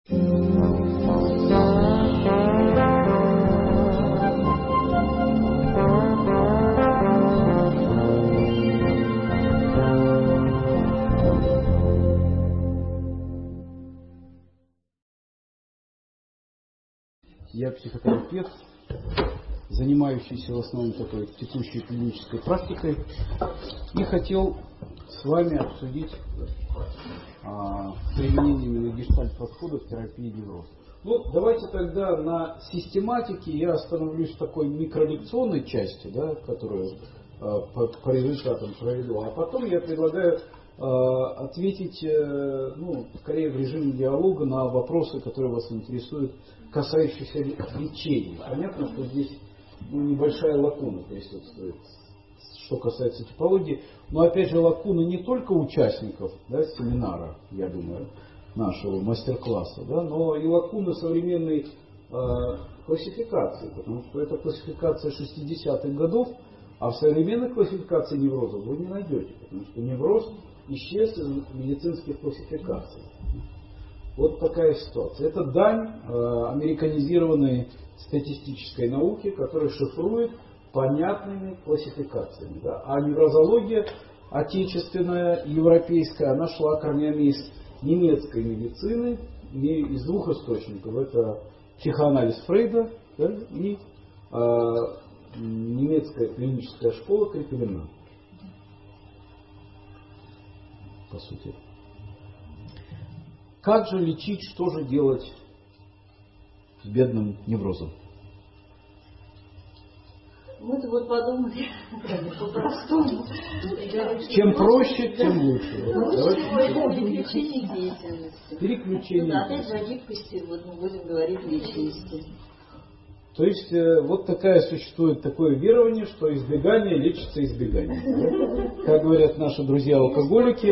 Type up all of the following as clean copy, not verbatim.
Я психотерапевт, занимающийся в основном такой текущей клинической практикой, и хотел с вами обсудить применение именно гештальт-подхода в терапии невроза. Ну, давайте тогда на систематике я остановлюсь в такой микролекционной части, да, которую по результатам проведу, а потом я предлагаю ответить, скорее в режиме диалога на вопросы, которые вас интересуют, касающиеся лечения. Понятно, что здесь небольшая лакуна присутствует, что касается типологии, но опять же лакуна не только участников, да, семинара, я думаю, нашего мастер-класса, да, но и лакуна современной классификации, потому что это классификация 60-х годов, а в современной классификации неврозов вы не найдете, потому что невроз исчез из медицинских классификаций. Вот такая ситуация. Это дань американизированной статистической науки, которая шифрует понятными классификациями. Да? А неврозология отечественная, европейская, она шла корнями из немецкой медицины, из двух источников. Это психоанализ Фрейда, да, и немецкая клиническая школа Крепелина. По сути. Как же лечить, что же делать с бедным неврозом? Мы-то вот подумали по-простому. Чем проще, тем лучше. Переключение деятельности. Переключение. Да, опять же о гибкости, вот мы будем говорить личности. То есть вот существует такое верование, что избегание лечится избеганием. Как говорят наши друзья-алкоголики,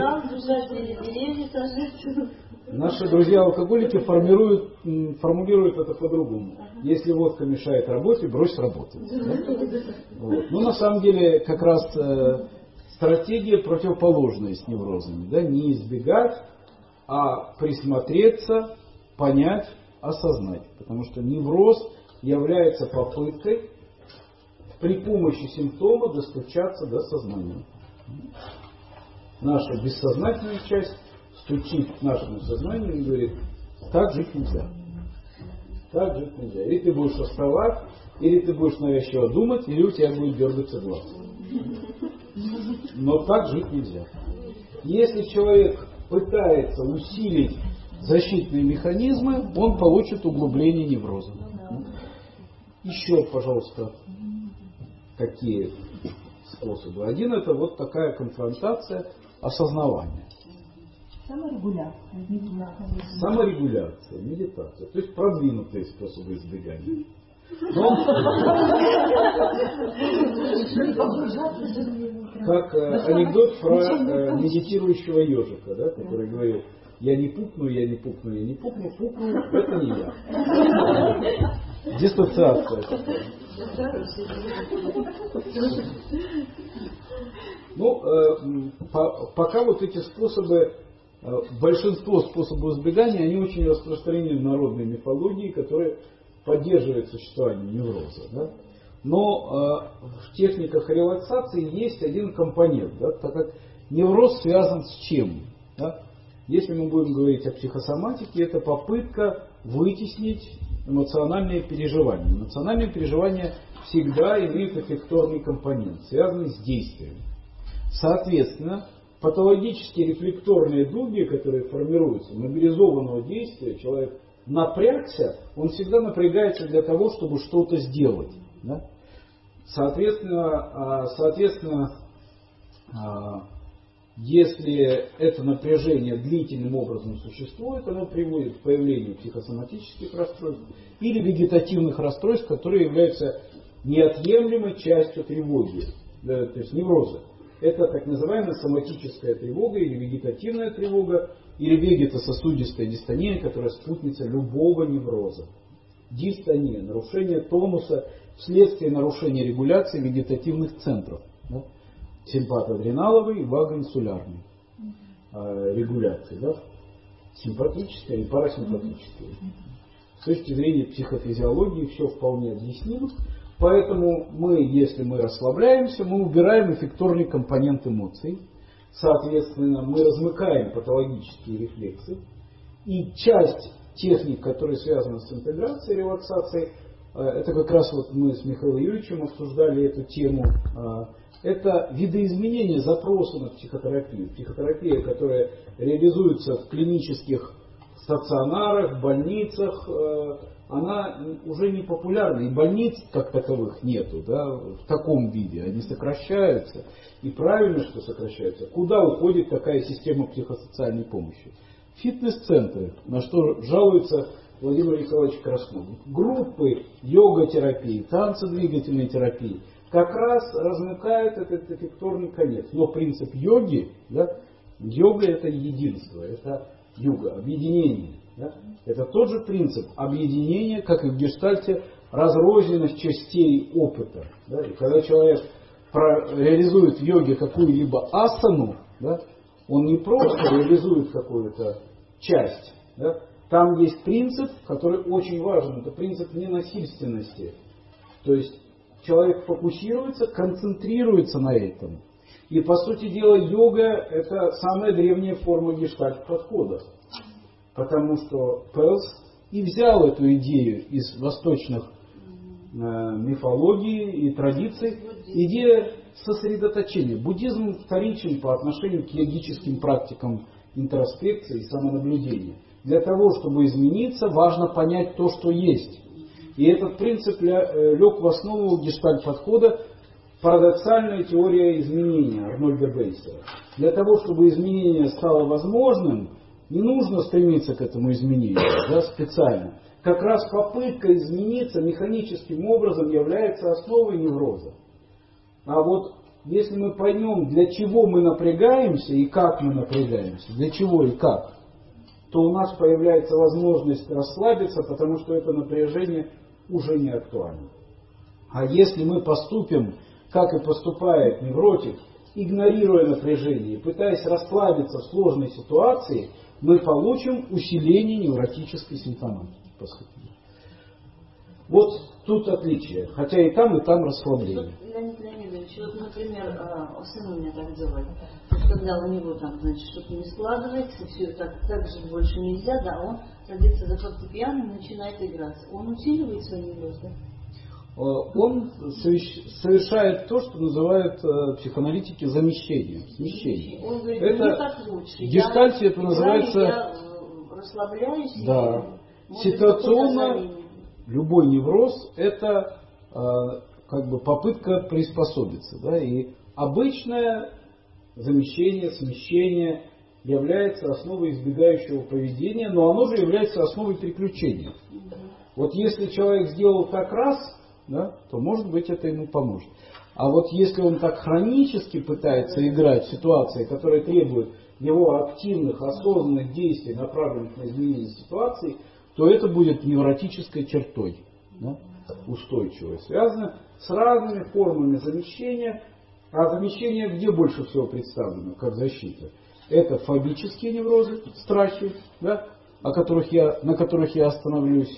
наши друзья-алкоголики формулируют это по-другому. Если водка мешает работе, брось работать. Вот. Но на самом деле как раз стратегия противоположная с неврозами. Да? Не избегать, а присмотреться, понять, осознать. Потому что невроз является попыткой при помощи симптома достучаться до сознания. Наша бессознательная часть стучит к нашему сознанию и говорит: так жить нельзя. Так жить нельзя. Или ты будешь вставать, или ты будешь навязчиво думать, или у тебя будет дергаться глаз. Но так жить нельзя. Если человек пытается усилить защитные механизмы, он получит углубление невроза. Еще, пожалуйста, какие способы? Один — это вот такая конфронтация, осознавания. Саморегуляция. Саморегуляция, медитация. То есть продвинутые способы избегания. Как анекдот про медитирующего ежика, да, который говорил: я не пукну, я не пукну, я не пукну, пукну, это не я. Диссоциация такая. Пока вот эти способы, большинство способов избегания, они очень распространены в народной мифологии, которая поддерживает существование невроза. Да? Но в техниках релаксации есть один компонент, да, так как невроз связан с чем? Да? Если мы будем говорить о психосоматике, это попытка вытеснить эмоциональные переживания. Эмоциональные переживания всегда имеют эффекторный компонент, связанный с действием. Соответственно, патологические рефлекторные дуги, которые формируются, мобилизованного действия, человек напрягся, он всегда напрягается для того, чтобы что-то сделать. Да? Соответственно, если это напряжение длительным образом существует, оно приводит к появлению психосоматических расстройств или вегетативных расстройств, которые являются неотъемлемой частью тревоги, да, то есть невроза. Это так называемая соматическая тревога или вегетативная тревога, или вегетососудистая дистония, которая спутница любого невроза. Дистония, нарушение тонуса вследствие нарушения регуляции вегетативных центров. Да? Симпатоадреналовой и вагоинсулярной регуляции. Да? симпатическое и парасимпатическое. С точки зрения психофизиологии все вполне объяснимо. Поэтому если мы расслабляемся, мы убираем эффекторный компонент эмоций. Соответственно, мы размыкаем патологические рефлексы. И часть техник, которые связаны с интеграцией, релаксацией, это как раз вот мы с Михаилом Юрьевичем обсуждали эту тему. Это видоизменение запроса на психотерапию. Психотерапия, которая реализуется в клинических стационарах, больницах, она уже не популярна. И больниц как таковых нету, да, в таком виде. Они сокращаются. И правильно, что сокращаются. Куда уходит такая система психосоциальной помощи? Фитнес-центры, на что жалуется Владимир Николаевич Краснов. Группы йога-терапии, танцедвигательной терапии как раз размыкают этот эффекторный конец. Но принцип йоги, да, йога это единство, это юга, объединение. Да? Это тот же принцип объединения, как и в гештальте, разрозненность частей опыта. Да? И когда человек реализует в йоге какую-либо асану, да, он не просто реализует какую-то часть. Да? Там есть принцип, который очень важен. Это принцип ненасильственности. То есть человек фокусируется, концентрируется на этом. И по сути дела йога это самая древняя форма гештальт-подхода. Потому что Пелс и взял эту идею из восточных мифологий и традиций. Идея сосредоточения. Буддизм вторичен по отношению к йогическим практикам интроспекции и самонаблюдения. Для того, чтобы измениться, важно понять то, что есть. И этот принцип лег в основу гештальт-подхода парадоксальная теория изменения Арнольда Бейсера. Для того, чтобы изменение стало возможным, не нужно стремиться к этому изменению, да, специально. Как раз попытка измениться механическим образом является основой невроза. А вот если мы поймем, для чего мы напрягаемся и как мы напрягаемся, для чего и как, то у нас появляется возможность расслабиться, потому что это напряжение уже не актуально. А если мы поступим, как и поступает невротик, игнорируя напряжение и пытаясь расслабиться в сложной ситуации, мы получим усиление невротической симптоматики. Вот тут отличие. Хотя и там расслабление. Леонид Леонидович, вот, например, сын у меня так делает. Вот когда у него там, значит, что-то не складывается, все так же больше нельзя, да, он садится за фортепиано и начинает играть. Он усиливает свой невроз, да? Он совершает то, что называют психоаналитики замещением. Смещением. Он говорит, это, мне так лучше. В гештальте это называется... Я расслабляюсь. Да. Ситуационно любой невроз это как бы попытка приспособиться. Да? И обычное замещение, смещение является основой избегающего поведения, но оно же является основой приключения. Вот если человек сделал так раз, да, то может быть это ему поможет. А вот если он так хронически пытается играть в ситуации, которые требуют его активных, осознанных действий, направленных на изменение ситуации, то это будет невротической чертой, да, устойчивой, связано с разными формами замещения. А замещение где больше всего представлено, как защита? Это фобические неврозы, страхи, да, на которых я остановлюсь.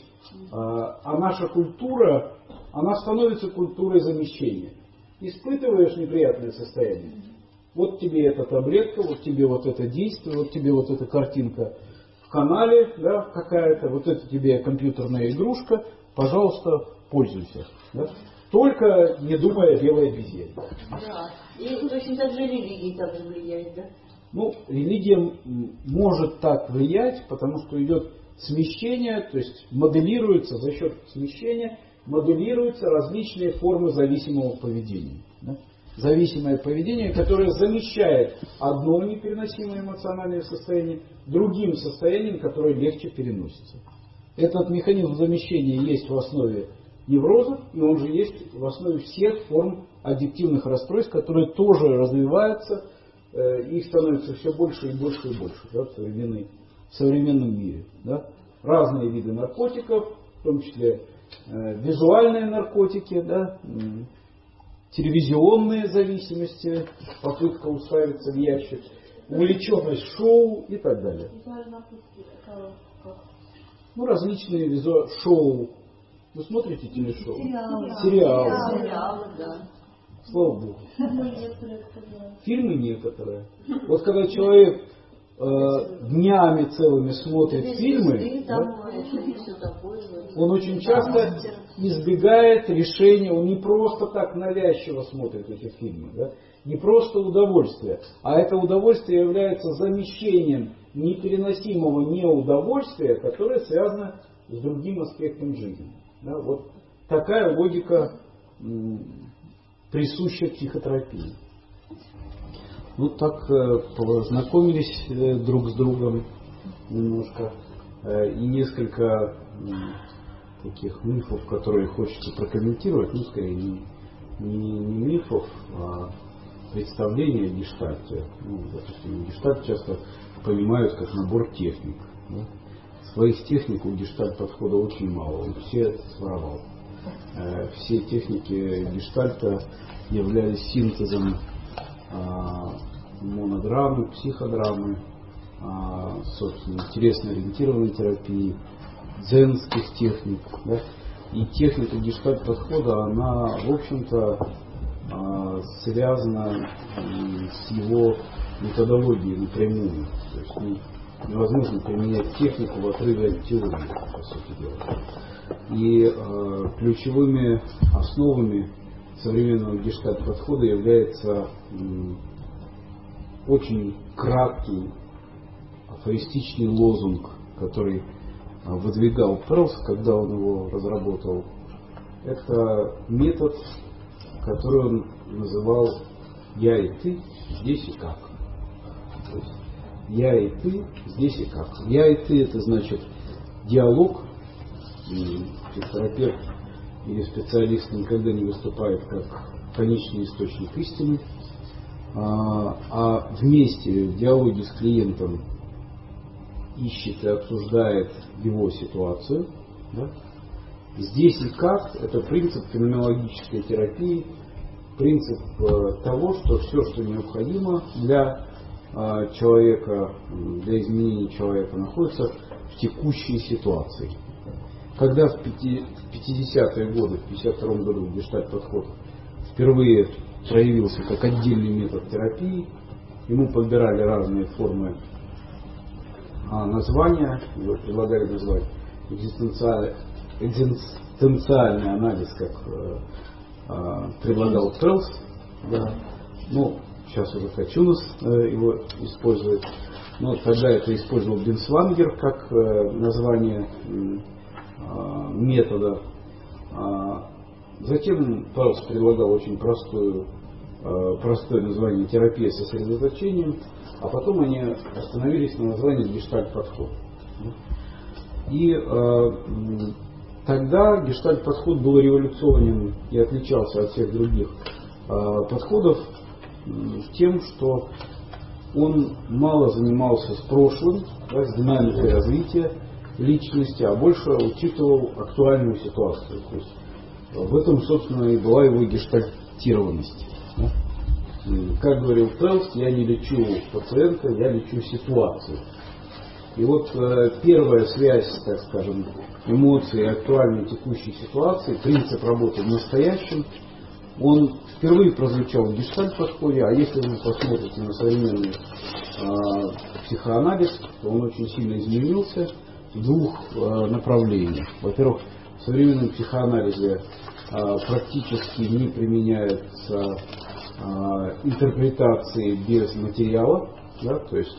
А наша культура, она становится культурой замещения. Испытываешь неприятное состояние. Вот тебе эта таблетка, вот тебе вот это действие, вот тебе вот эта картинка в канале, да, какая-то, вот это тебе компьютерная игрушка, пожалуйста, пользуйся. Да? Только не думая о белой обезьяне. Да. И точно так же религия также влияет, да? Ну, религия может так влиять, потому что идет смещение, то есть моделируется за счет смещения, моделируются различные формы зависимого поведения. Да? Зависимое поведение, которое замещает одно непереносимое эмоциональное состояние другим состоянием, которое легче переносится. Этот механизм замещения есть в основе невроза, и он же есть в основе всех форм аддиктивных расстройств, которые тоже развиваются, их становится все больше и больше и больше, да, в современном мире. Да. Разные виды наркотиков, в том числе визуальные наркотики, да, телевизионные зависимости, попытка уставиться в ящик. увлеченность шоу и так далее. Ну, различные шоу. Вы смотрите телешоу? Сериалы. Да. Слава Богу. Фильмы некоторые. Вот когда человек днями целыми смотрит фильмы, да, он очень часто избегает решения, он не просто так навязчиво смотрит эти фильмы, да, не просто удовольствие, а это удовольствие является замещением непереносимого неудовольствия, которое связано с другим аспектом жизни. Да, вот такая логика присуща психотерапии. Ну так познакомились друг с другом немножко. И несколько таких мифов, которые хочется прокомментировать, ну скорее не мифов, а представления о гештальте. Ну, допустим, гештальт часто понимают как набор техник. Да? Своих техник у гештальт-подхода очень мало, он все своровал. Все техники гештальта являлись синтезом монодрамы, психодрамы, собственно, интересно-ориентированной терапии, дзенских техник. Да? И техника гештальт-подхода, она, в общем-то, связана с его методологией напрямую. То есть невозможно применять технику в отрыве от теории, по сути дела. И ключевыми основами современного гештальт-подхода является очень краткий афористичный лозунг, который выдвигал Перлс, когда он его разработал. Это метод, который он называл «я и ты, здесь и как». То есть, я и ты, здесь и как. Я и ты — это значит диалог. И психотерапевт или специалист никогда не выступает как конечный источник истины, а вместе в диалоге с клиентом ищет и обсуждает его ситуацию. Да? Здесь и как — это принцип феноменологической терапии, принцип того, что все, что необходимо для человека, для изменения человека, находится в текущей ситуации. Когда в 50-е годы, в 52 году гештальт-подход впервые проявился как отдельный метод терапии, ему подбирали разные формы названия, его предлагали назвать экзистенциальный анализ, как предлагал Перлс. Да. Ну, сейчас уже Качунас его использует. Но тогда это использовал Бинсвангер как название метода. Затем Перлс предлагал очень простое название терапия сосредоточением, а потом они остановились на названии гештальт-подход. И тогда гештальт-подход был революционен и отличался от всех других подходов тем, что он мало занимался с прошлым, да, с динамикой развития личности, а больше учитывал актуальную ситуацию. То есть в этом, собственно, и была его гештальтированность. Да? Как говорил Перлс, я не лечу пациента, я лечу ситуацию. И вот первая связь, так скажем, эмоций и актуальной текущей ситуации, принцип работы в настоящем, он впервые прозвучал в гештальт-подходе, а если вы посмотрите на современный психоанализ, то он очень сильно изменился в двух направлениях. Во-первых, в современном психоанализе практически не применяются интерпретации без материала, да, то есть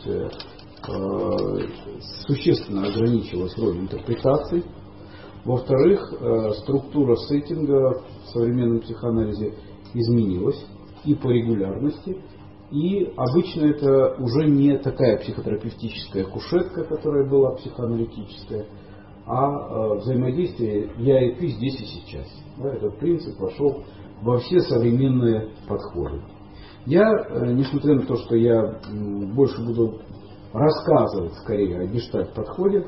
существенно ограничилась роль интерпретаций. Во-вторых, структура сеттинга в современном психоанализе изменилась и по регулярности, и обычно это уже не такая психотерапевтическая кушетка, которая была психоаналитическая, а взаимодействие «я и ты здесь и сейчас». Да, этот принцип вошел во все современные подходы. Я, несмотря на то, что я больше буду рассказывать скорее о гештальт-подходе,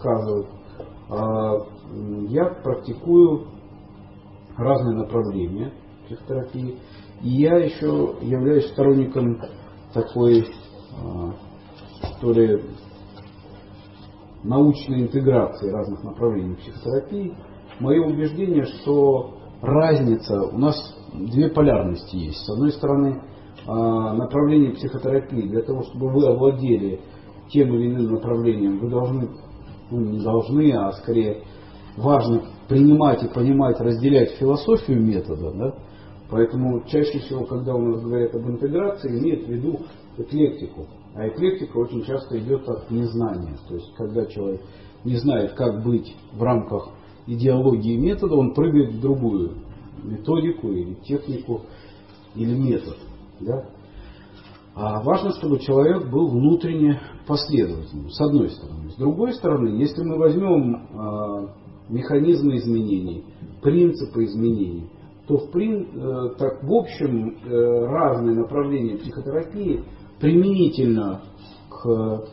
я практикую разные направления психотерапии. И я еще являюсь сторонником такой что ли, научной интеграции разных направлений психотерапии, мое убеждение, что разница, у нас две полярности есть. С одной стороны, направление психотерапии, для того, чтобы вы овладели тем или иным направлением, вы должны, не должны, а скорее важно принимать и понимать, разделять философию метода. Да? Поэтому чаще всего, когда у нас говорят об интеграции, имеют в виду эклектику. А эклектика очень часто идет от незнания. То есть, когда человек не знает, как быть в рамках идеологии метода, он прыгает в другую методику или технику или метод. Да? А важно, чтобы человек был внутренне последовательным, с одной стороны. С другой стороны, если мы возьмем механизмы изменений, принципы изменений, то в общем разные направления психотерапии применительно к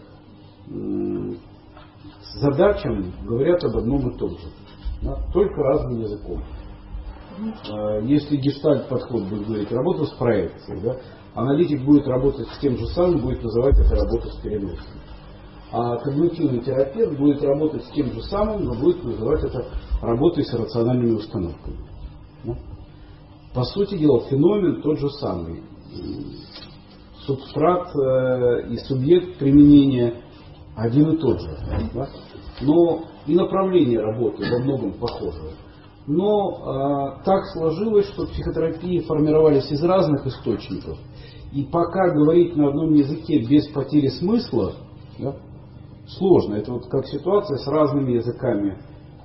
задачам говорят об одном и том же, да, только разным языком. Если гештальт подход будет говорить работа с проекцией, да, аналитик будет работать с тем же самым, будет называть это работа с переносом. А когнитивный терапевт будет работать с тем же самым, но будет называть это работой с рациональными установками. Да? По сути дела, феномен тот же самый. Субстрат и субъект применения один и тот же. Да? Но и направление работы во многом похоже. Но так сложилось, что психотерапии формировались из разных источников. И пока говорить на одном языке без потери смысла, да, сложно. Это вот как ситуация с разными языками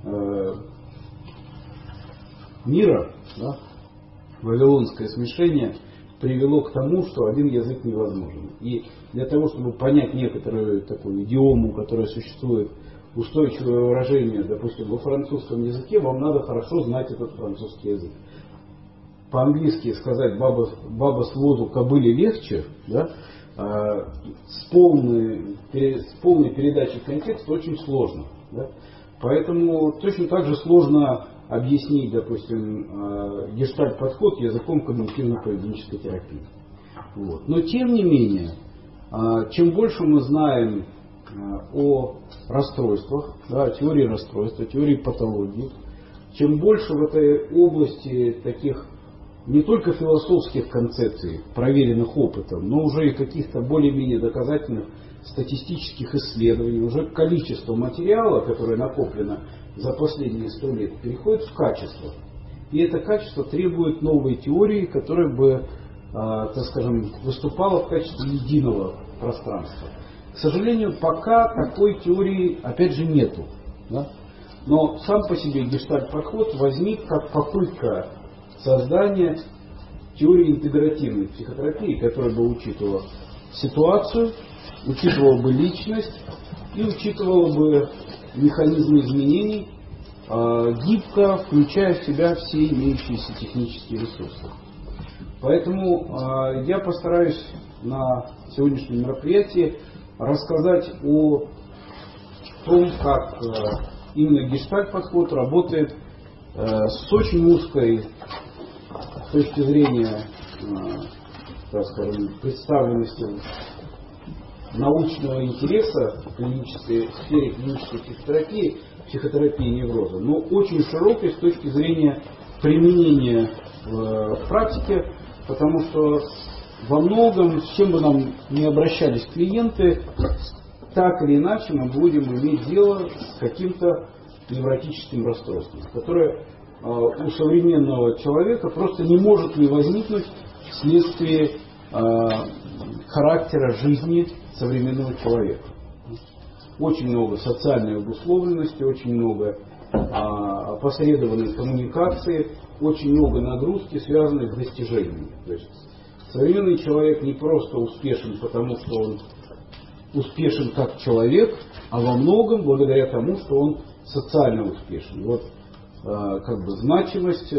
мира. Да? Вавилонское смешение привело к тому, что один язык невозможен. И для того, чтобы понять некоторую такую идиому, которая существует, устойчивое выражение, допустим, во французском языке, вам надо хорошо знать этот французский язык. По-английски сказать «баба с воду кобыле легче», да, с полной передачей контекста очень сложно. Да. Поэтому точно так же сложно объяснить, допустим, гештальт-подход языком когнитивно-поведенческой терапии. Вот. Но тем не менее, чем больше мы знаем о расстройствах, да, о теории расстройства, о теории патологии, чем больше в этой области таких не только философских концепций, проверенных опытом, но уже и каких-то более-менее доказательных статистических исследований, уже количество материала, которое накоплено за последние 100 лет, переходит в качество. И это качество требует новой теории, которая бы, так скажем, выступала в качестве единого пространства. К сожалению, пока такой теории, опять же, нету. Да? Но сам по себе гештальт-подход возник как попытка создания теории интегративной психотерапии, которая бы учитывала ситуацию, учитывала бы личность и учитывала бы механизмы изменений, гибко включая в себя все имеющиеся технические ресурсы. Поэтому я постараюсь на сегодняшнем мероприятии рассказать о том, как именно гештальт-подход работает с очень узкой с точки зрения, так скажем, представленности научного интереса в сфере клинической психотерапии невроза, но очень широкой с точки зрения применения в практике, потому что во многом, с чем бы нам ни обращались клиенты, так или иначе мы будем иметь дело с каким-то невротическим расстройством, которое у современного человека просто не может не возникнуть вследствие характера жизни современного человека. Очень много социальной обусловленности, очень много опосредованной коммуникации, очень много нагрузки, связанной с достижениями. То есть современный человек не просто успешен, потому что он успешен как человек, а во многом благодаря тому, что он социально успешен. Вот как бы значимость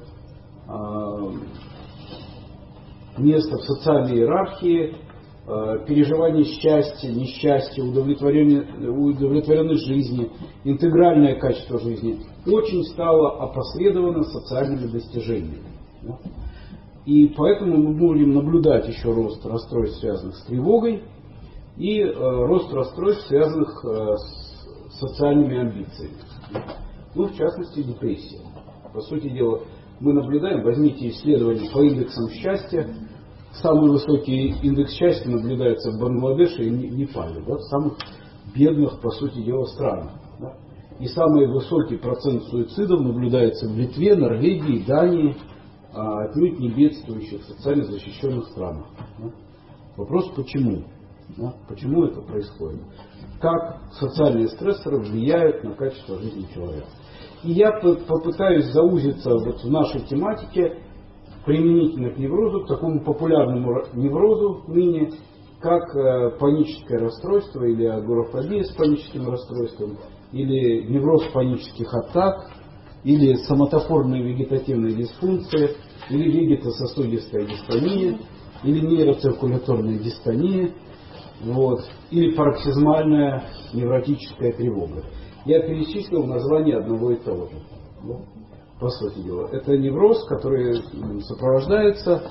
места в социальной иерархии, переживание счастья, несчастья, удовлетворенность жизни, интегральное качество жизни очень стало опосредовано социальными достижениями. Да? И поэтому мы будем наблюдать еще рост расстройств, связанных с тревогой, и рост расстройств, связанных с социальными амбициями. Ну, в частности, депрессия. По сути дела, мы наблюдаем, возьмите исследования по индексам счастья. Самый высокий индекс счастья наблюдается в Бангладеше и Непале, да, в самых бедных, по сути дела, странах. Да. И самый высокий процент суицидов наблюдается в Литве, Норвегии, Дании, отнюдь не бедствующих, социально защищенных странах. Да. Вопрос, почему? Да, почему это происходит? Как социальные стрессоры влияют на качество жизни человека? И я попытаюсь заузиться вот в нашей тематике применительно к неврозу, к такому популярному неврозу ныне, как паническое расстройство или агорафобия с паническим расстройством, или невроз панических атак, или соматоформная вегетативная дисфункция, или вегетососудистая дистония, или нейроциркуляторная дистония, вот, или пароксизмальная невротическая тревога. Я перечислил название одного и того же. Ну, по сути дела. Это невроз, который сопровождается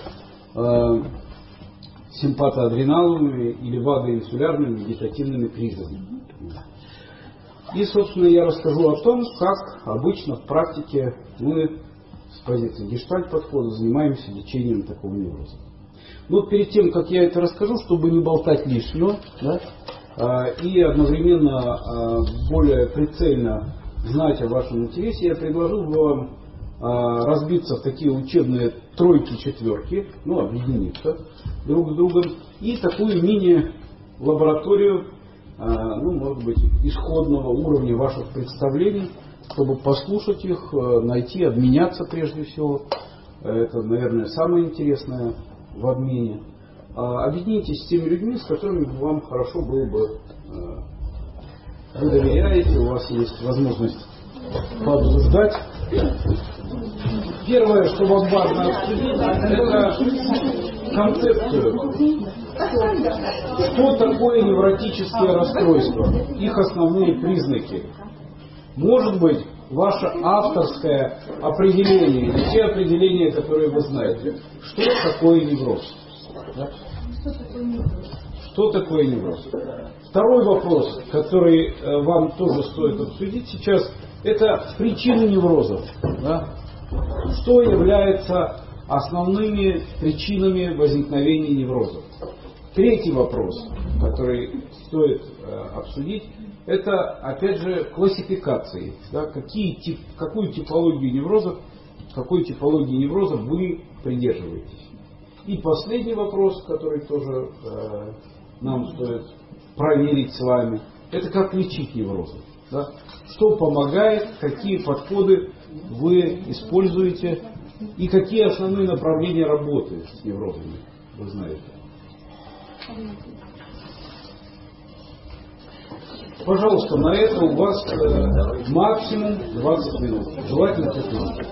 симпатоадреналовыми или вагоинсулярными вегетативными кризисами. И, собственно, я расскажу о том, как обычно в практике мы с позиции гештальт-подхода занимаемся лечением такого невроза. Но перед тем, как я это расскажу, чтобы не болтать лишнего, да, и одновременно более прицельно знать о вашем интересе, я предложил вам разбиться в такие учебные тройки-четверки, ну, объединиться друг с другом, и такую мини-лабораторию, ну, может быть, исходного уровня ваших представлений, чтобы послушать их, найти, обменяться прежде всего. Это, наверное, самое интересное в обмене. Объединитесь с теми людьми, с которыми вам хорошо было бы. Вы доверяете, у вас есть возможность пообсуждать. Первое, что вам важно обсудить, это концепцию. Что такое невротические расстройства? Их основные признаки. Может быть, ваше авторское определение, или те определения, которые вы знаете. Что такое невроз? Да? Что такое невроз? Второй вопрос, который вам тоже стоит обсудить сейчас, это причины неврозов. Да? Что является основными причинами возникновения неврозов? Третий вопрос, который стоит обсудить, это, опять же, классификации. Да? Какой типологии неврозов вы придерживаетесь? И последний вопрос, который тоже нам стоит проверить с вами, это как лечить неврозы. Да? Что помогает, какие подходы вы используете и какие основные направления работы с неврозами, вы знаете. Пожалуйста, на это у вас максимум 20 минут. Желательно 15.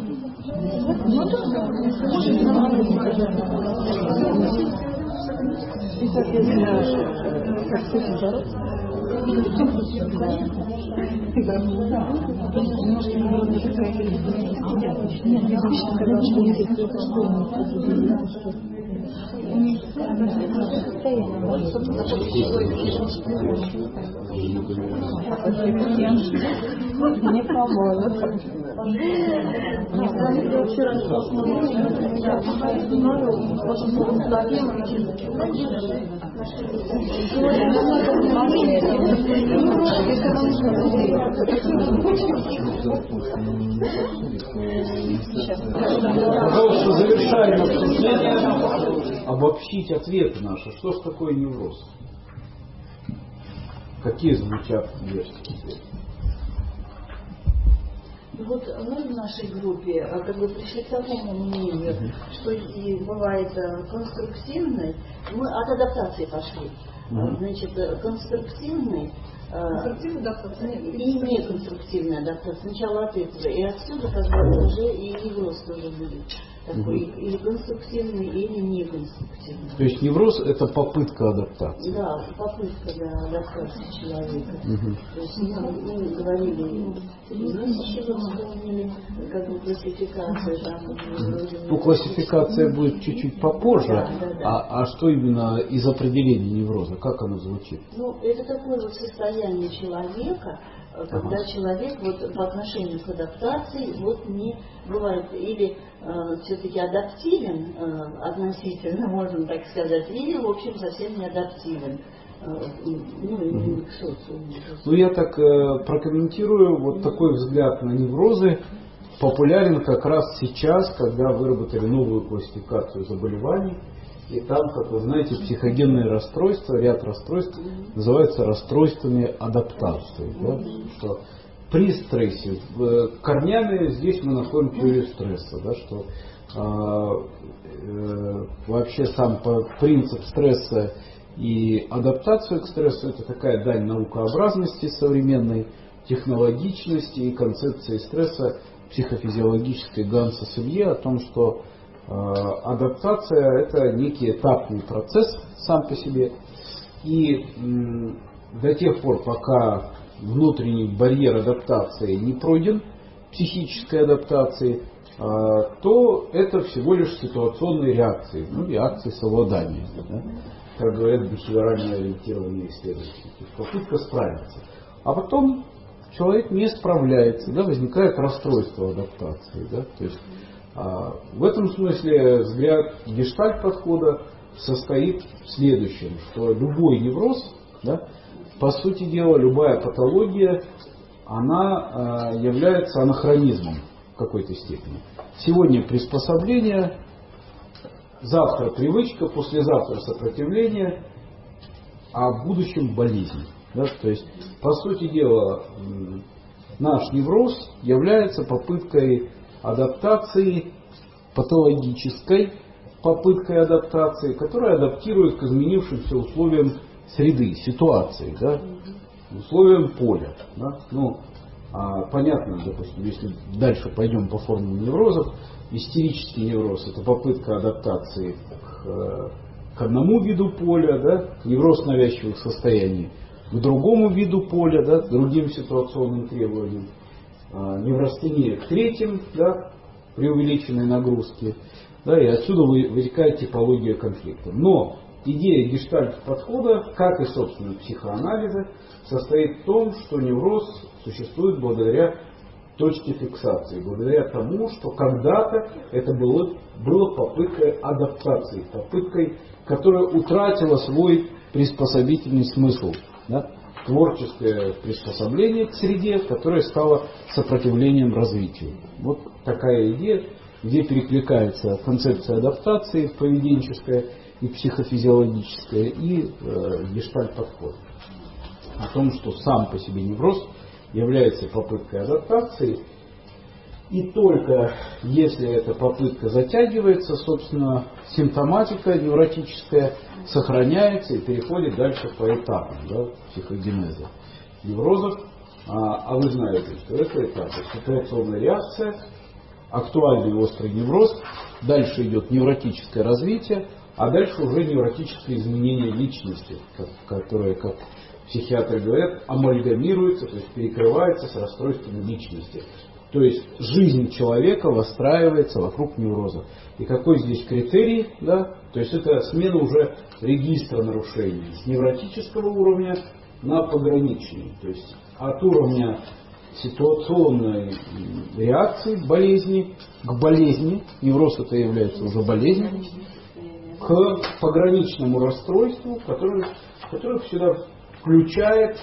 Не поможет. Пожалуйста, завершаем обсуждение, обобщить ответы наши. Что ж такое невроз? Какие звучат версии? Вот мы в нашей группе как бы пришли к тому мнению, что и бывает конструктивный, мы от адаптации пошли. Значит, конструктивный и неконструктивная адаптация. Сначала от этого. И отсюда как бы уже и невроз тоже будет. такой или конструктивный, или неконструктивный. То есть невроз – это попытка адаптации? Да, попытка адаптации человека. То есть мы говорили, еще вспомнили, как бы классификацию там. Ну, классификация будет чуть-чуть попозже. Да. А что именно из определения невроза? Как оно звучит? Ну, это такое вот состояние человека, когда человек вот по отношению к адаптации вот не бывает или все-таки адаптивен относительно, можно так сказать, или в общем совсем не адаптивен. Ну, к социуму. Ну, я так прокомментирую, вот такой взгляд на неврозы популярен как раз сейчас, когда выработали новую классификацию заболеваний. И там, как вы знаете, психогенные расстройства, ряд расстройств называются расстройствами адаптации. Да? Что при стрессе, корнями здесь мы находим теорию стресса, да, что вообще сам принцип стресса и адаптацию к стрессу — это такая дань наукообразности современной, технологичности и концепции стресса психофизиологической Ганса Селье о том, что адаптация — это некий этапный процесс сам по себе. И до тех пор, пока внутренний барьер адаптации не пройден, психической адаптации, то это всего лишь ситуационные реакции, ну, реакции совладания, да, как говорят бихевиорально ориентированные исследователи. То есть попытка справиться. А потом человек не справляется, да, возникает расстройство адаптации. Да, то есть, в этом смысле взгляд гештальт-подхода состоит в следующем, что любой невроз, да, по сути дела, любая патология, она является анахронизмом в какой-то степени. Сегодня приспособление, завтра привычка, послезавтра сопротивление, а в будущем болезнь. Да? То есть, по сути дела, наш невроз является попыткой адаптации, патологической попыткой адаптации, которая адаптирует к изменившимся условиям среды, ситуации, да? Условиям поля. Да? Ну, понятно, допустим, если дальше пойдем по формуле неврозов, истерический невроз — это попытка адаптации к одному виду поля, да? Невроз навязчивых состояний к другому виду поля, да? К другим ситуационным требованиям. Неврастения к третьим, да? При увеличенной нагрузке. Да? И отсюда вытекает типология конфликта. Но идея гештальт-подхода, как и, собственно, психоанализа, состоит в том, что невроз существует благодаря точке фиксации, благодаря тому, что когда-то это было попыткой адаптации, попыткой, которая утратила свой приспособительный смысл. Да? Творческое приспособление к среде, которое стало сопротивлением развитию. Вот такая идея, где перекликается концепция адаптации поведенческая и психофизиологическая, и гештальт-подход. О том, что сам по себе невроз является попыткой адаптации, и только если эта попытка затягивается, собственно, симптоматика невротическая сохраняется и переходит дальше по этапам, да, психогенеза неврозов. А вы знаете, что это этап ситуационная реакция, актуальный острый невроз, дальше идет невротическое развитие, а дальше уже невротическое изменение личности, которое, как психиатры говорят, амальгамируется, то есть перекрывается с расстройствами личности. То есть жизнь человека выстраивается вокруг невроза. И какой здесь критерий? Да? То есть это смена уже регистра нарушений с невротического уровня на пограничный. То есть от уровня ситуационной реакции болезни к болезни, невроз это является уже болезнью, к пограничному расстройству, которое всегда включает,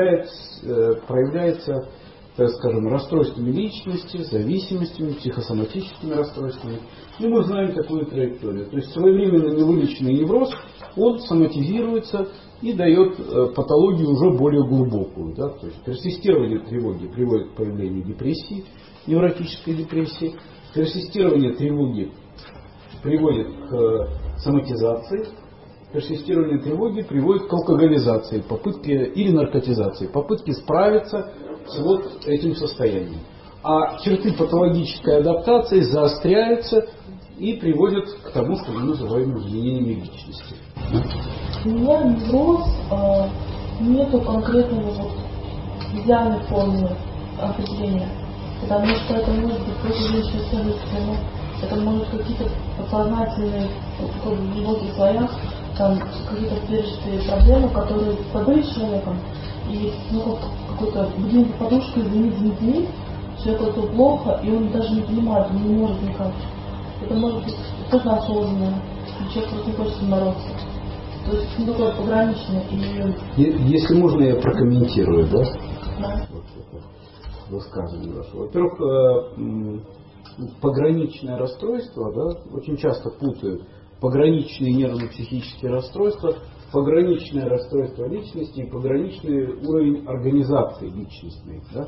проявляется, так скажем, расстройствами личности, зависимостями, психосоматическими расстройствами. И мы знаем такую траекторию. То есть своевременно невылеченный невроз, он соматизируется и дает патологию уже более глубокую. Да? То есть персистирование тревоги приводит к появлению депрессии, невротической депрессии. Персистирование тревоги приводит к соматизации. Персистирование тревоги приводит к алкоголизации, попытке или наркотизации, попытке справиться с вот этим состоянием. А черты патологической адаптации заостряются и приводят к тому, что мы называем изменениями личности. У меня невроз нету конкретного идеальной формы определения, потому что это может быть просто женщина следовательно, это может какие-то подсознательные в глубоких слоях, там какие-то пережитые проблемы, которые подают человеком, и какой-то будильник подушкой звенит, человеку это плохо, и он даже не понимает, он не может никак. Это может быть что-то осознанное, и человек просто не хочет с ним бороться. То есть такое пограничное. Если можно, я прокомментирую, да? Да. Высказывание ваше. Во-первых, пограничное расстройство, да, очень часто путают пограничные нервно-психические расстройства, пограничное расстройство личности и пограничный уровень организации личностной. Да?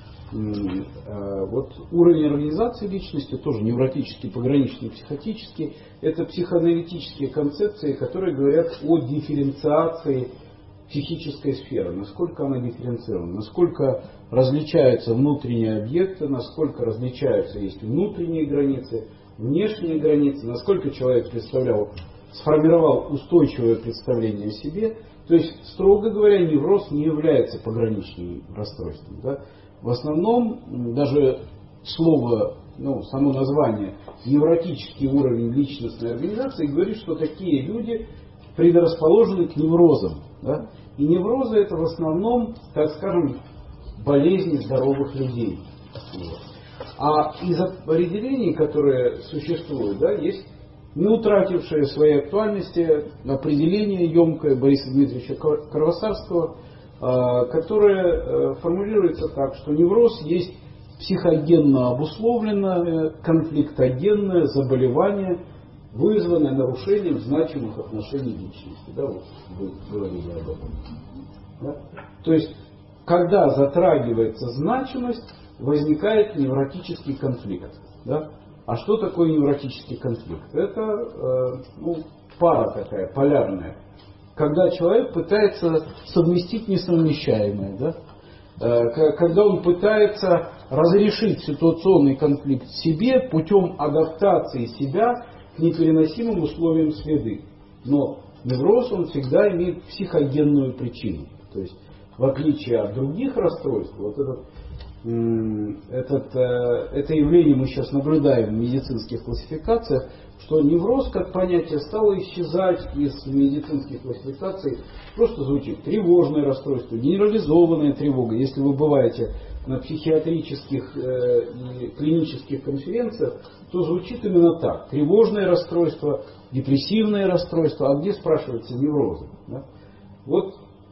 Вот уровень организации личности тоже невротический, пограничный, психотический. Это психоаналитические концепции, которые говорят о дифференциации психической сферы, насколько она дифференцирована, насколько различаются внутренние объекты, насколько различаются есть внутренние границы, внешние границы, насколько человек сформировал устойчивое представление о себе. То есть, строго говоря, невроз не является пограничным расстройством. Да? В основном даже слово, само название невротический уровень личностной организации говорит, что такие люди предрасположены к неврозам. Да? И неврозы это в основном, так скажем, болезни здоровых людей. А из определений, которые существуют, да, есть не утратившее своей актуальности определение емкое Бориса Дмитриевича Кровосарского, которое формулируется так, что невроз есть психогенно обусловленное, конфликтогенное заболевание, вызванное нарушением значимых отношений личности. Да, вот вы говорили об этом. Да? То есть, когда затрагивается значимость, возникает невротический конфликт. Да? А что такое невротический конфликт? Это пара такая, полярная. Когда человек пытается совместить несовмещаемое. Да? Когда он пытается разрешить ситуационный конфликт в себе путем адаптации себя к непереносимым условиям среды. Но невроз, он всегда имеет психогенную причину. То есть, в отличие от других расстройств, вот это явление мы сейчас наблюдаем в медицинских классификациях, что невроз как понятие стало исчезать из медицинских классификаций. Просто звучит тревожное расстройство, генерализованная тревога. Если вы бываете на психиатрических и клинических конференциях, то звучит именно так. Тревожное расстройство, депрессивное расстройство, а где, спрашивается, неврозы? Да? Вот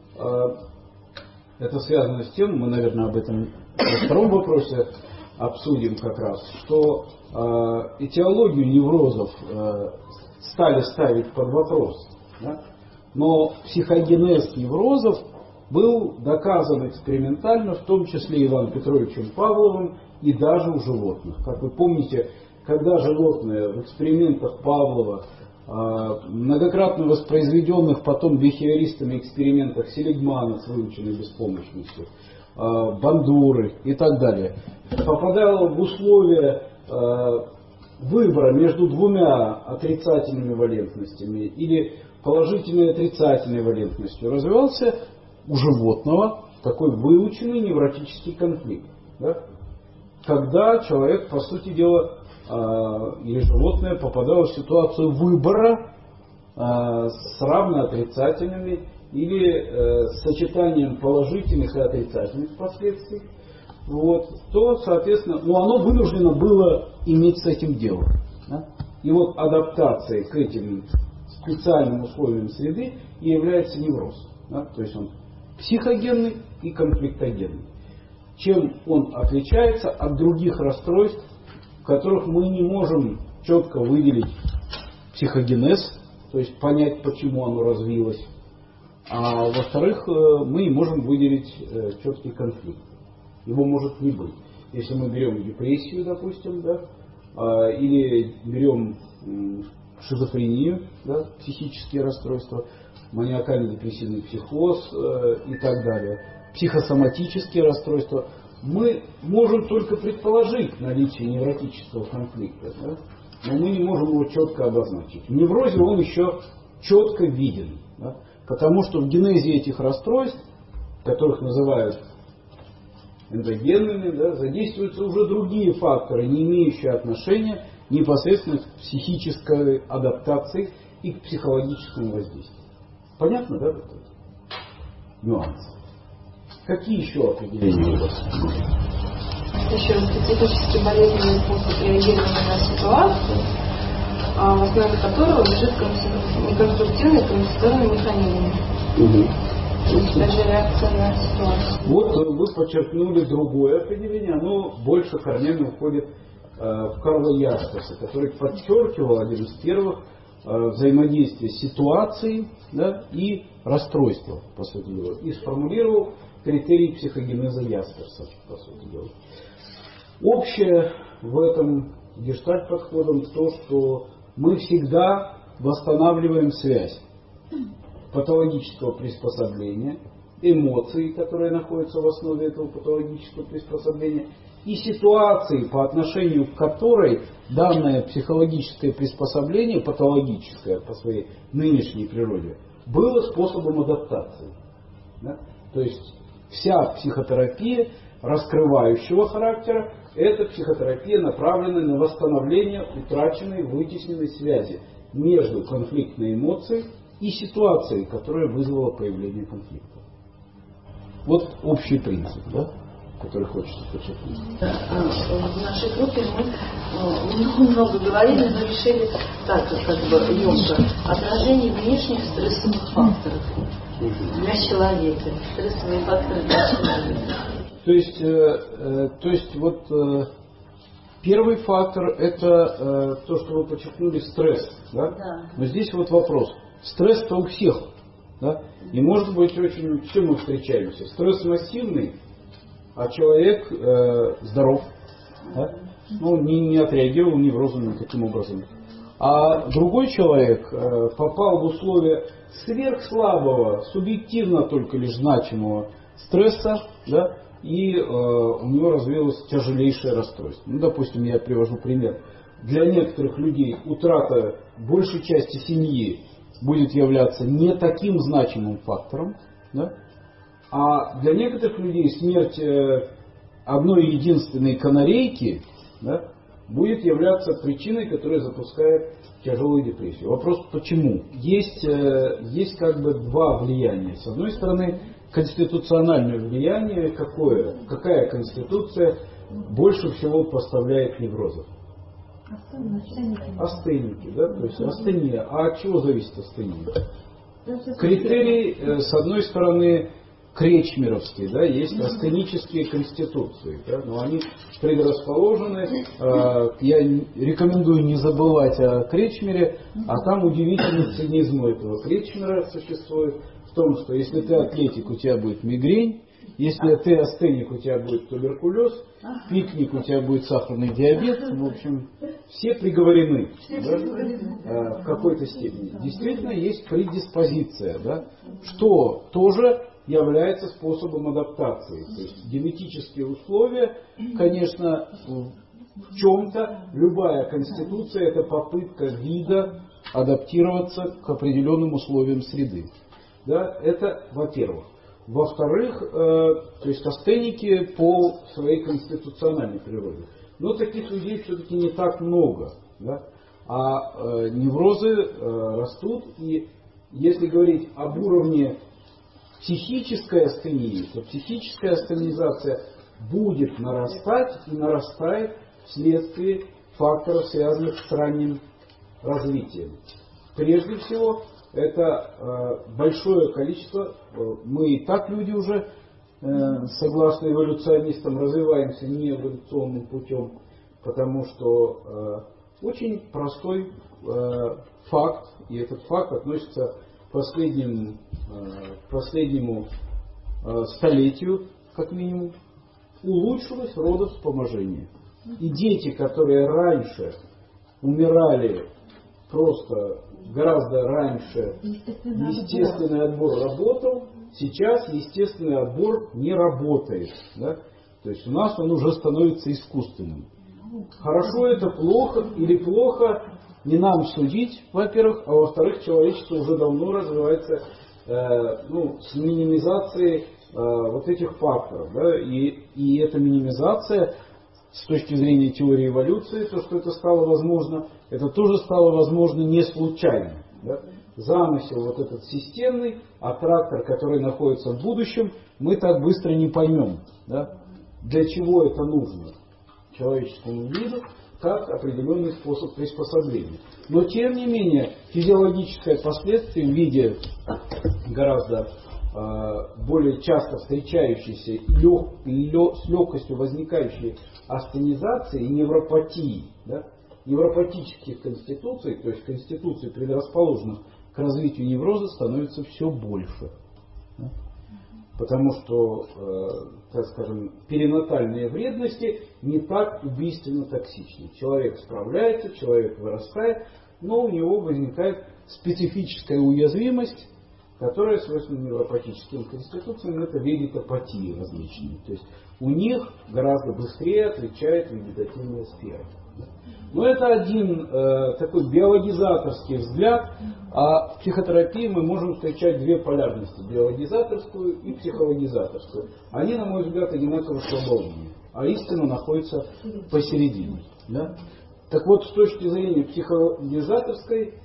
это связано с тем, мы, наверное, об этом во втором вопросе обсудим как раз, что этиологию неврозов стали ставить под вопрос. Да? Но психогенез неврозов был доказан экспериментально, в том числе Иваном Петровичем Павловым и даже у животных. Как вы помните, когда животные в экспериментах Павлова, многократно воспроизведенных потом бихевиористами экспериментах Селигмана с выученной беспомощностью, Бандуры и так далее, попадало в условия выбора между двумя отрицательными валентностями или положительной и отрицательной валентностью, развивался у животного такой выученный невротический конфликт. Да? Когда человек, по сути дела, или животное попадало в ситуацию выбора с равно отрицательными или с сочетанием положительных и отрицательных последствий, вот, то, соответственно, оно вынуждено было иметь с этим дело. Да? И вот адаптация к этим специальным условиям среды и является невроз. Да? То есть он психогенный и конфликтогенный. Чем он отличается от других расстройств, в которых мы не можем четко выделить психогенез, то есть понять, почему оно развилось, а во-вторых, мы не можем выделить четкий конфликт. Его может не быть. Если мы берем депрессию, допустим, да, или берем шизофрению, да, психические расстройства, маниакально-депрессивный психоз и так далее, психосоматические расстройства, мы можем только предположить наличие невротического конфликта. Да? но мы не можем его четко обозначить. В неврозе он еще четко виден, да? Потому что в генезе этих расстройств, которых называют эндогенными, да, задействуются уже другие факторы, не имеющие отношения непосредственно к психической адаптации и к психологическому воздействию. Понятно, да, вот это? Нюансы. Какие еще определения у вас? Еще специфические болезненные способы реагирования на ситуацию, в основе которого лежит неконструктивный компенсаторный механизм. Даже реакция на ситуацию. Вот вы подчеркнули другое определение, оно больше корнями уходит в Карла Ясперса, который подчеркивал один из первых взаимодействие ситуации, да, и расстройства, по сути дела, и сформулировал критерий психогенеза Ясперса, по сути дела. Общее в этом гештальт-подходом то, что мы всегда восстанавливаем связь патологического приспособления, эмоций, которые находятся в основе этого патологического приспособления, и ситуации, по отношению к которой данное психологическое приспособление, патологическое по своей нынешней природе, было способом адаптации. Да? То есть вся психотерапия раскрывающего характера – это психотерапия, направленная на восстановление утраченной, вытесненной связи между конфликтной эмоцией и ситуацией, которая вызвала появление конфликта. Вот общий принцип, да, который хочется подчеркнуть. В нашей группе мы много говорили, но решили так, как бы емко, отражение внешних стрессовых факторов для человека. Стрессовые факторы для человека. То есть вот первый фактор это то, что вы подчеркнули, стресс. Да? Да. Но здесь вот вопрос. Стресс-то у всех. Да? И может быть очень, с чем мы встречаемся? Стресс массивный, а человек здоров. Да? Ну, не отреагировал неврозом никаким образом. А другой человек попал в условия сверхслабого, субъективно только лишь значимого стресса, да? И у него развилось тяжелейшее расстройство. Ну, допустим, я привожу пример. Для некоторых людей утрата большей части семьи будет являться не таким значимым фактором, да? А для некоторых людей смерть одной единственной канарейки, да, будет являться причиной, которая запускает тяжелую депрессию. Вопрос почему? Есть как бы два влияния. С одной стороны, конституциональное влияние какое? Какая конституция больше всего поставляет неврозов? Астеники, да? То есть астения. А от чего зависит астения? Критерий, с одной стороны, кречмеровские, да, есть астенические конституции, да, но они предрасположены. Я рекомендую не забывать о Кречмере, а там удивительный цинизм этого Кречмера существует в том, что если ты атлетик, у тебя будет мигрень, если ты астеник, у тебя будет туберкулез, пикник, у тебя будет сахарный диабет, в общем, все приговорены, да, в какой-то степени. Действительно есть предиспозиция, да, что тоже является способом адаптации. То есть генетические условия, конечно, в чем-то любая конституция это попытка вида адаптироваться к определенным условиям среды. Да, это во-первых. Во-вторых, то есть астеники по своей конституциональной природе. Но таких людей все-таки не так много. Да? А неврозы растут. И если говорить об уровне психической астении, то психическая астенизация будет нарастать и нарастает вследствие факторов, связанных с ранним развитием. Прежде всего, это большое количество, мы и так люди уже, согласно эволюционистам, развиваемся не эволюционным путем, потому что очень простой факт, и этот факт относится к последнему столетию, как минимум, улучшилось родовспоможение. И дети, которые раньше умирали просто гораздо раньше, естественный отбор работал, сейчас естественный отбор не работает. Да? То есть у нас он уже становится искусственным. Хорошо это плохо или плохо, не нам судить, во-первых, а во-вторых, человечество уже давно развивается с минимизацией вот этих факторов. Да? И эта минимизация с точки зрения теории эволюции, то, что это стало возможно, это тоже стало возможно не случайно. Да? Замысел вот этот системный, а трактор, который находится в будущем, мы так быстро не поймем. Да? Для чего это нужно человеческому виду, как определенный способ приспособления. Но тем не менее, физиологическое последствие в виде гораздо более часто встречающейся с легкостью возникающей астенизации и невропатии, да, невропатических конституций, то есть конституций, предрасположенных к развитию невроза, становится все больше. Да? Потому что, так скажем, перинатальные вредности не так убийственно токсичны. Человек справляется, человек вырастает, но у него возникает специфическая уязвимость, которая свойственна невропатическим конституциям, это вегетопатии различные. То есть у них гораздо быстрее отвечает вегетативная сфера. Но это один такой биологизаторский взгляд, а в психотерапии мы можем встречать две полярности, биологизаторскую и психологизаторскую. Они, на мой взгляд, одинаково свободны, а истина находится посередине. Да? Так вот, с точки зрения психологизаторской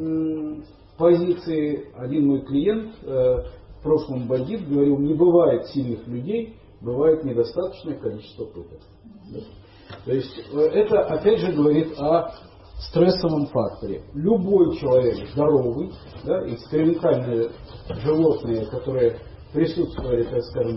позиции, один мой клиент, в прошлом бандит, говорил, не бывает сильных людей, бывает недостаточное количество пыток. Да? То есть это опять же говорит о стрессовом факторе. Любой человек здоровый, да, экспериментальные животные, которые присутствовали, так скажем,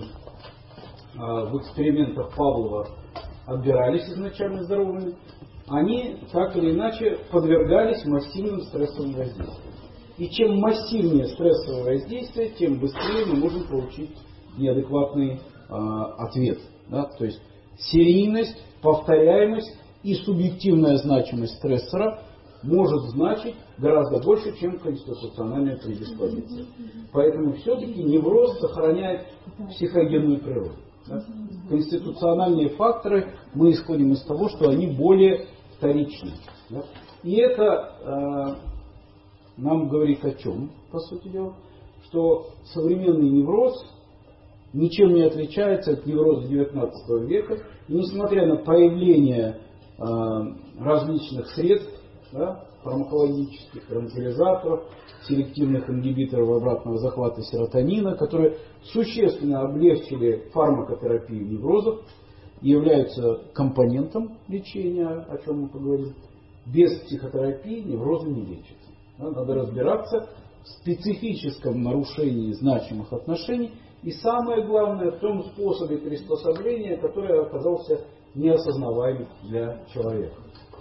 в экспериментах Павлова, отбирались изначально здоровыми, они так или иначе подвергались массивным стрессовым воздействиям. И чем массивнее стрессовое воздействие, тем быстрее мы можем получить неадекватный ответ. Да? То есть серийность, повторяемость и субъективная значимость стрессора может значить гораздо больше, чем конституциональная предиспозиция. Поэтому все-таки невроз сохраняет психогенную природу. Да? Конституциональные факторы, мы исходим из того, что они более вторичны. Да? И это нам говорит о чем, по сути дела? Что современный невроз ничем не отличается от невроза XIX века. И несмотря на появление различных средств, да, фармакологических, транквилизаторов, селективных ингибиторов обратного захвата серотонина, которые существенно облегчили фармакотерапию неврозов и являются компонентом лечения, о чем мы поговорим, без психотерапии неврозы не лечатся. Да, надо разбираться в специфическом нарушении значимых отношений и самое главное в том способе приспособления, который оказался неосознаваемым для человека.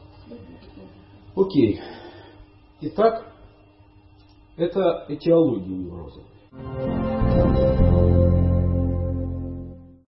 Окей. Итак, это этиология невроза.